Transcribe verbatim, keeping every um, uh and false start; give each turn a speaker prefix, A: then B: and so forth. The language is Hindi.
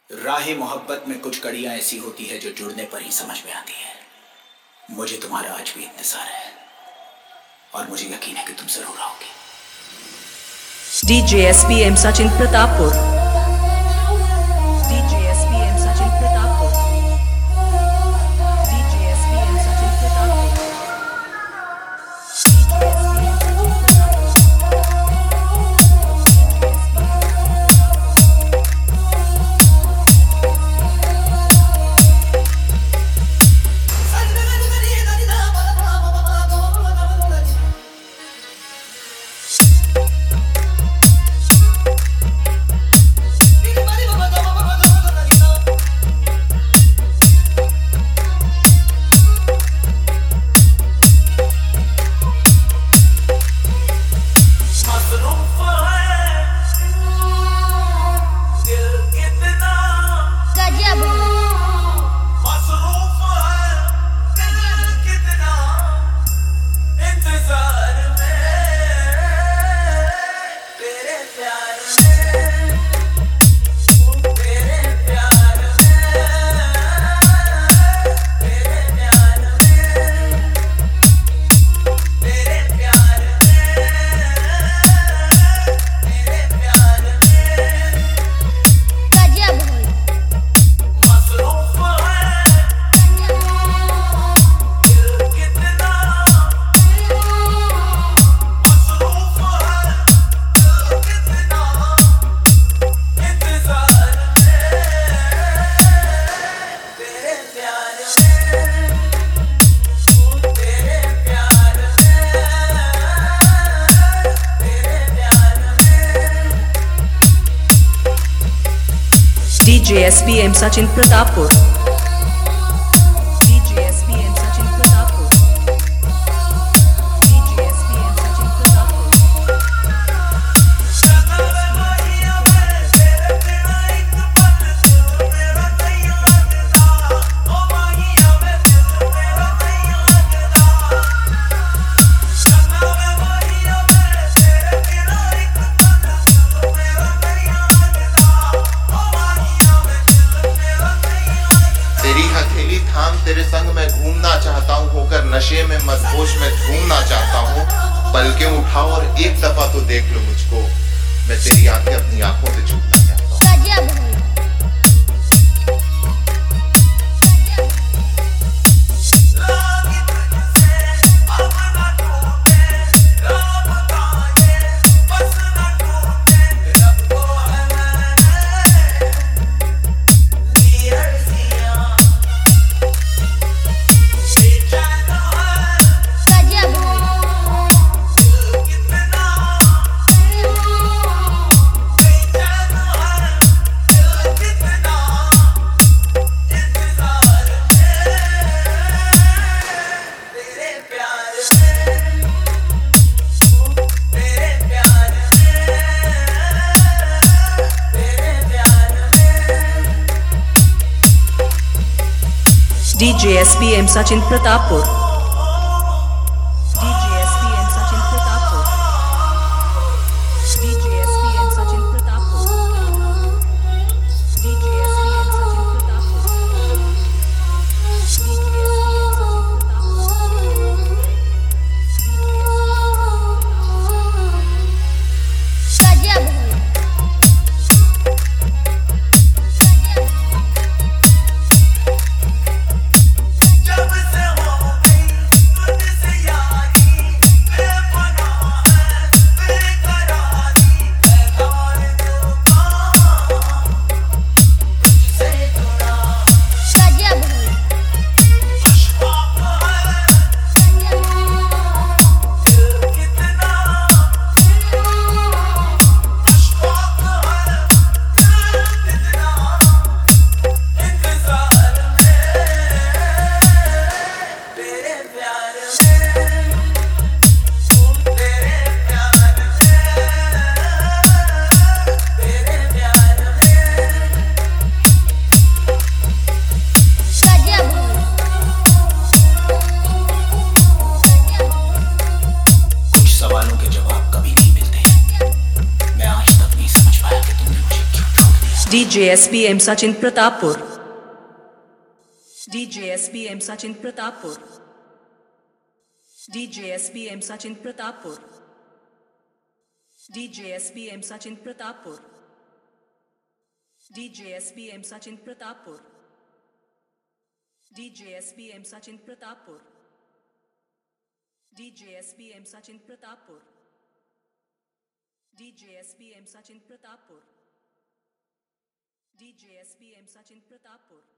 A: राहे मोहब्बत में कुछ कड़ियां ऐसी होती है जो जुड़ने पर ही समझ में आती है। मुझे तुम्हारा आज भी इंतजार है और मुझे यकीन है कि तुम जरूर आओगे।
B: DJ SPM Sachin Pratappur, DJ SPM Sachin Pratappur, DJ SPM Sachin Pratappur. DJ SPM Sachin Pratappur, DJ SPM Sachin Pratappur, DJ SPM Sachin Pratappur.
C: तेरे संग मैं घूमना चाहता हूँ, होकर नशे में मदहोश में झूमना चाहता हूँ। पलकें उठाओ और एक दफा तो देख लो मुझको, मैं तेरी आंखें अपनी आंखों से छूटना चाहता हूँ।
B: DJ SPM Sachin Pratappur, DJ SPM Sachin Pratappur, DJ SPM Sachin Pratappur, DJ SPM Sachin Pratappur, DJ SPM Sachin Pratappur. D J S P M Sachin Pratappur. D J S P M Sachin Pratappur. D J S P M Sachin Pratappur. D J S P M Sachin Pratappur. D J S P M Sachin Pratappur. D J S P M Sachin Pratappur. D J S P M Sachin Pratappur. D J S P M Sachin Pratappur. D J S P M Sachin Pratappur.